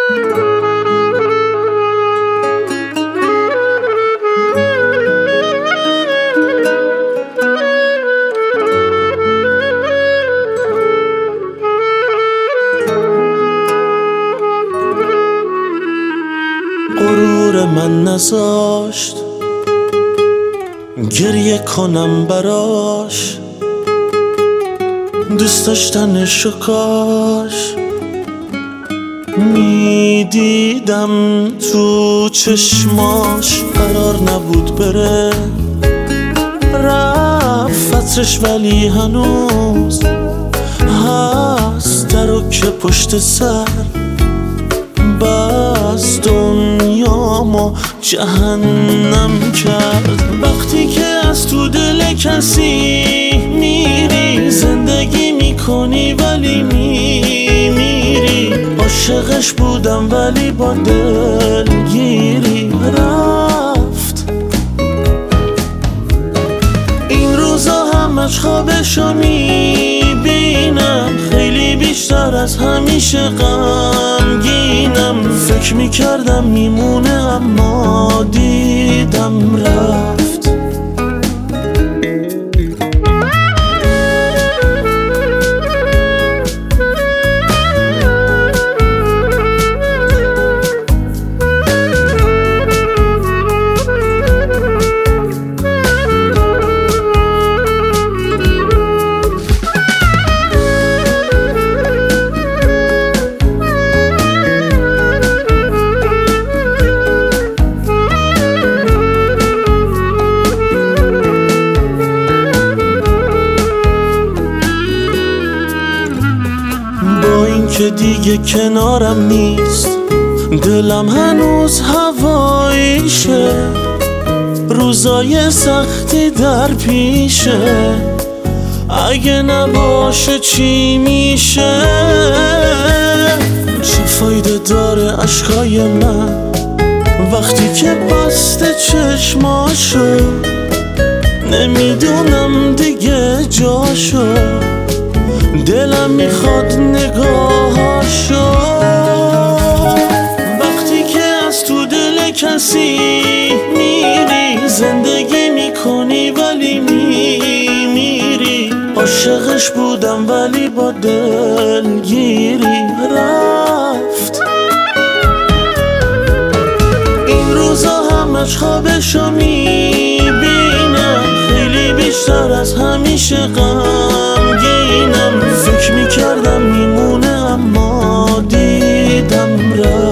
غرور من نذاشت گریه کنم براش، دوست داشتنشو کاش میدیدم تو چشماش. قرار نبود بره، رفت عطرش ولی هنوز هست درو که پشت سر بس دنیامو جهنم کرد. وقتی که از تو دل کسی میری، زندگی میکنی ولی میمیری. عاشقش بودم ولی با دلگیری رفت. این روزا همش خوابشو میبینم، خیلی بیشتر از همیشه غمگینم. فکر میکردم میمونه اما دیدم رفت. که دیگه کنارم نیست، دلم هنوز هواییشه. روزای سختی در پیشه، اگه نباشه چی میشه؟ چه فایده داره عشقای من وقتی که بسته چشماشو؟ نمیدونم دیگه جاشو، دلم میخواد نگاهاشو. وقتی که از تو دل کسی میری، زندگی میکنی ولی میمیری. عاشقش بودم ولی با دلگیری رفت. این روزا همش خوابشو میبینم، خیلی بیشتر از همیشه غمگینم. فکر میکردم میمونه اما دیدم رفت.